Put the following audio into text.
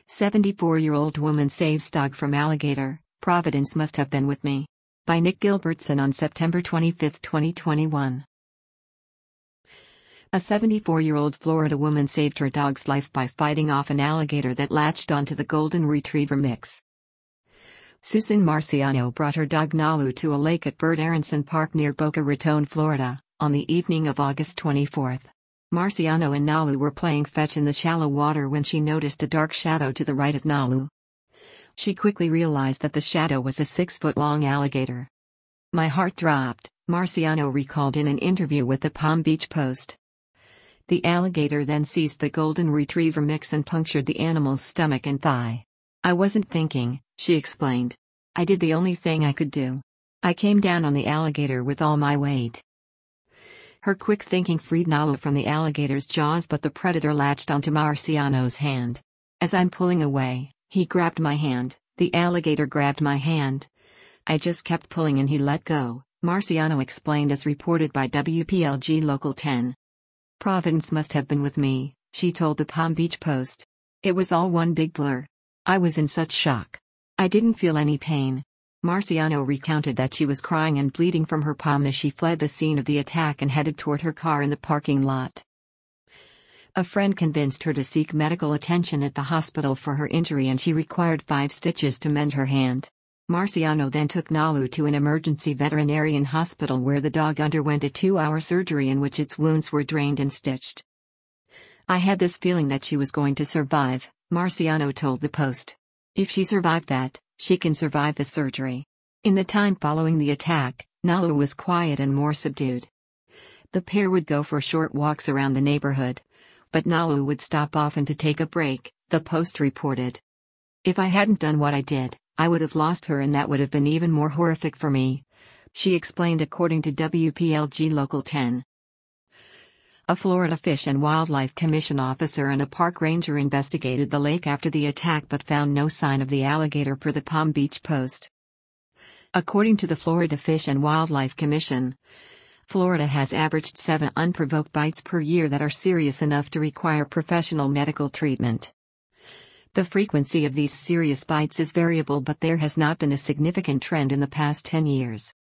74-year-old woman saves dog from alligator, Providence must have been with me. By Nick Gilbertson on September 25, 2021. A 74-year-old Florida woman saved her dog's life by fighting off an alligator that latched onto the golden retriever mix. Susan Marciano brought her dog Nalu to a lake at Burt Aronson Park near Boca Raton, Florida, on the evening of August 24. Marciano and Nalu were playing fetch in the shallow water when she noticed a dark shadow to the right of Nalu. She quickly realized that the shadow was a 6-foot-long alligator. "My heart dropped," Marciano recalled in an interview with the Palm Beach Post. The alligator then seized the golden retriever mix and punctured the animal's stomach and thigh. "I wasn't thinking," she explained. "I did the only thing I could do. I came down on the alligator with all my weight." Her quick thinking freed Nalu from the alligator's jaws, but the predator latched onto Marciano's hand. "As I'm pulling away, he grabbed my hand, the alligator grabbed my hand. I just kept pulling and he let go," Marciano explained as reported by WPLG Local 10. "Providence must have been with me," she told the Palm Beach Post. "It was all one big blur. I was in such shock. I didn't feel any pain." Marciano recounted that she was crying and bleeding from her palm as she fled the scene of the attack and headed toward her car in the parking lot. A friend convinced her to seek medical attention at the hospital for her injury, and she required 5 stitches to mend her hand. Marciano then took Nalu to an emergency veterinarian hospital where the dog underwent a 2-hour surgery in which its wounds were drained and stitched. "I had this feeling that she was going to survive," Marciano told the Post. "If she survived that, she can survive the surgery." In the time following the attack, Nalu was quiet and more subdued. The pair would go for short walks around the neighborhood, but Nalu would stop often to take a break, the Post reported. "If I hadn't done what I did, I would have lost her, and that would have been even more horrific for me," she explained according to WPLG Local 10. A Florida Fish and Wildlife Commission officer and a park ranger investigated the lake after the attack but found no sign of the alligator, per the Palm Beach Post. According to the Florida Fish and Wildlife Commission, Florida has averaged 7 unprovoked bites per year that are serious enough to require professional medical treatment. The frequency of these serious bites is variable, but there has not been a significant trend in the past 10 years.